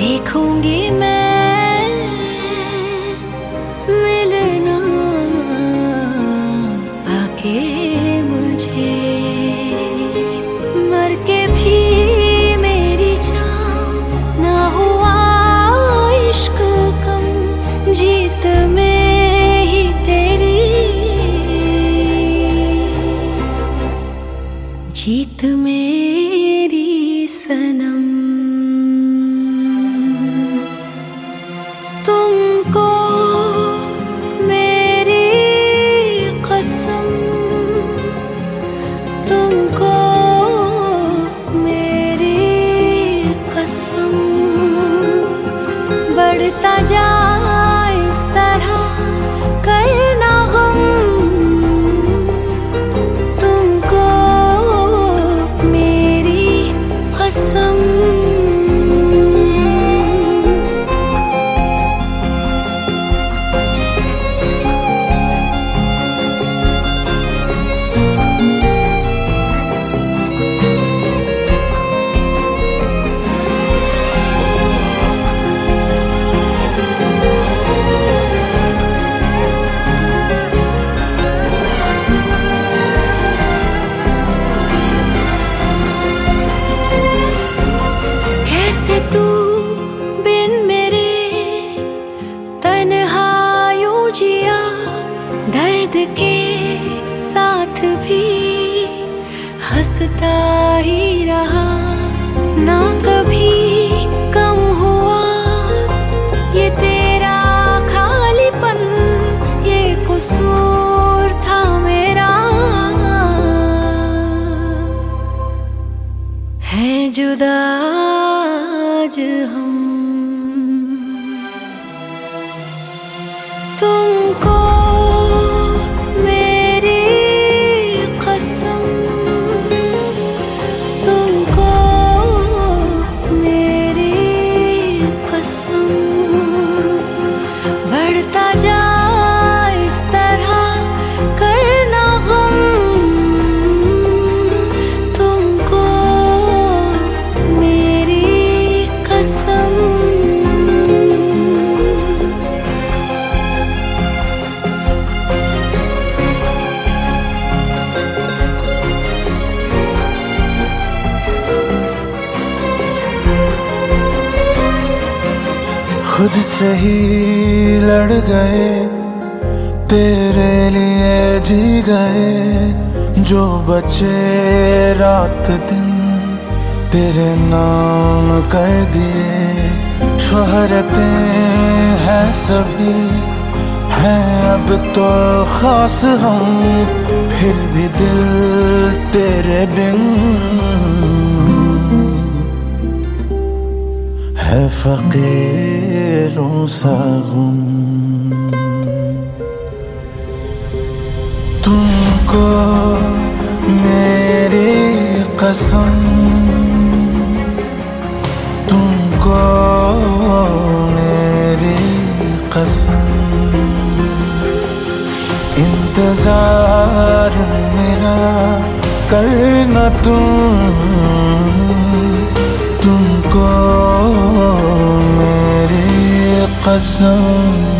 देखूंगी मैं मिलना आके मुझे, मर के भी मेरी जान ना हुआ इश्क कम, जीत में ही तेरी जीत मेरी सनम। तुमको मेरी कसम, तुमको मेरी कसम, बढ़ता जाए इस तरह करना गम, तुमको मेरी कसम। तू बिन मेरे तन्हा यूं जिया, दर्द के साथ भी हंसता ही रहा, ना कभी कम हुआ ये तेरा खालीपन, ये कसूर था मेरा, है जुदा आज हम। तुमको मेरी कसम, तुमको मेरी कसम, बढ़ता जाए इस तरह करना गम, तुमको खुद से ही लड़ गए, तेरे लिए जी गए, जो बचे रात दिन तेरे नाम कर दिए, शोहरतें हैं सभी हैं अब तो खास हम, फिर भी दिल तेरे बिन है फकीरों सा गुम। तुमको मेरी कसम, तुमको मेरी कसम, इंतजार मेरा करना तुमको मेरी कसम।